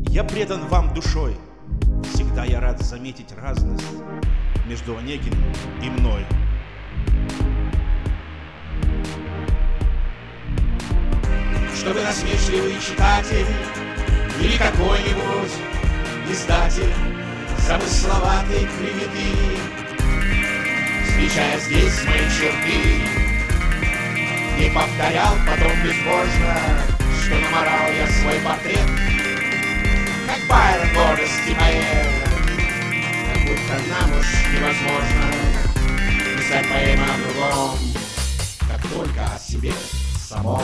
Я предан вам душой. Всегда я рад заметить разность между Онегиным и мной. Чтобы насмешливый читатель или какой-нибудь издатель замысловатой клеветы, встречая здесь мои черты, не повторял потом безбожно, что наморал я свой портрет, как Байрон гордости поэт, как будто нам уж невозможно писать поэму о другом, как только о себе самом.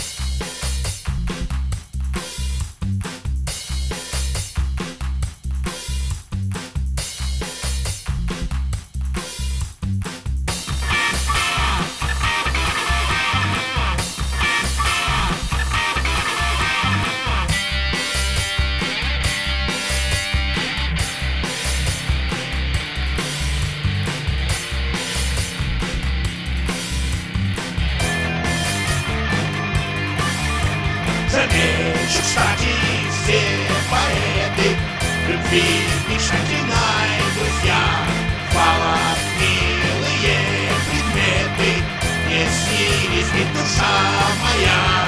Замечу, кстати, все поэты любви мечтательной, друзья, хвала, милые предметы, не снились ведь душа моя.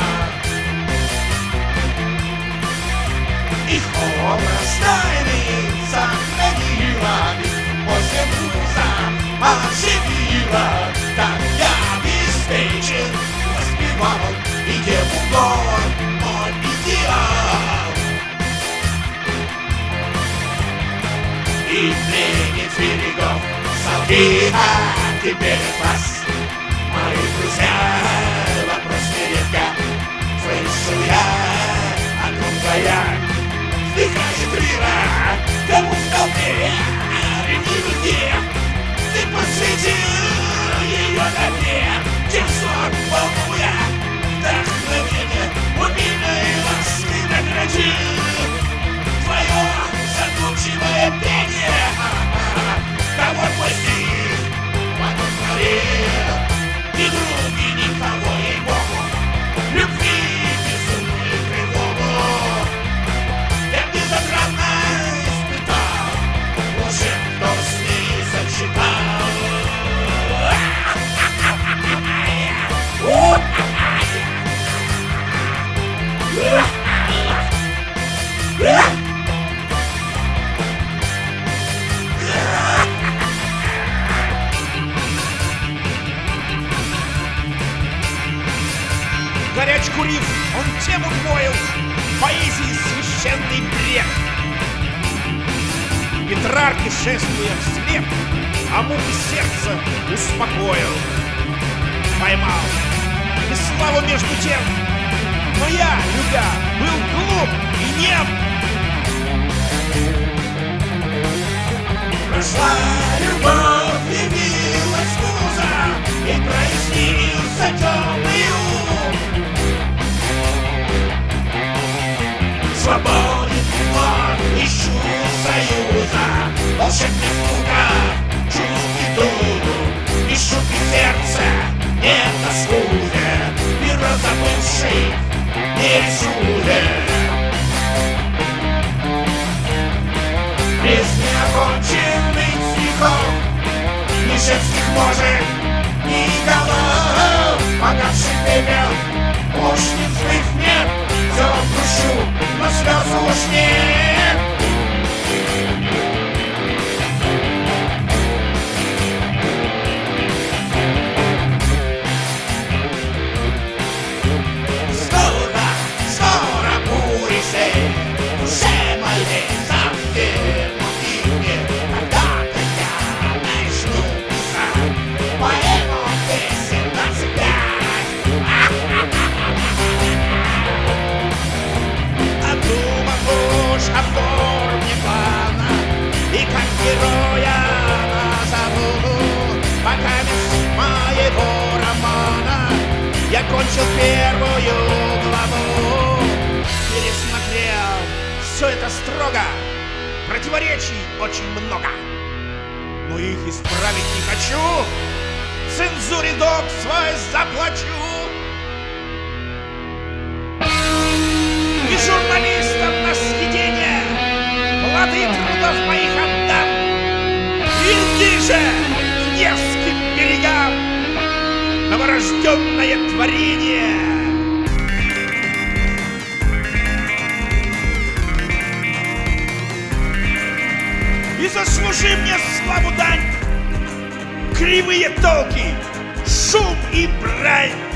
Их образ тайный сохранила, после муза оживила, так я обеспечен, воспевал и деву гор мой идеал. И пленниц берегов солги, а теперь вас, мои друзья, вопрос нередко слышу я, о ком твоя вздыхает лира, кому в толпе ревнивых дев ты посвятил ее навек, тем сон волнуя вдохновение убийной ласки наградил твое задумчивое пение, того твой стих потом творил, ни друг, и никого, ей-богу, любви безумную тревогу я безотрадно испытал, лучше кто с ней сочетал. Горячку риф, он тему двоил, поэзии священный бред. Петрарке шествуя вслед, а муки сердца успокоил. Поймал и славу между тем, но я, любя, был глуп и нем. Прошла любовь, явилась муза, и прояснился темный ум. Свободен вновь ищу союза, волшебных лугах чувств и дуду, ищу в сердце, нет тоскуя, мир разобывший, не чудо. Без неоконченных стихов, ни женских может, ни голов, погасший пепел, уж не вспыхнет, все грущу, но слезы уж нет. Скоро, скоро бури сей, душе моей совсем утихнет, когда-то я начну писать поэму песен 25. Думав уж о форме плана и как героя назову, пока без моего романа я кончил первую главу. Пересмотрел все это строго, противоречий очень много, но их исправить не хочу, цензуре долг свой заплачу. И журналистам на съедение золотые трудов моих отдам. Иди же к Невским берегам, новорожденное творение. И заслужи мне славу дань, кривые толки, шум и брань.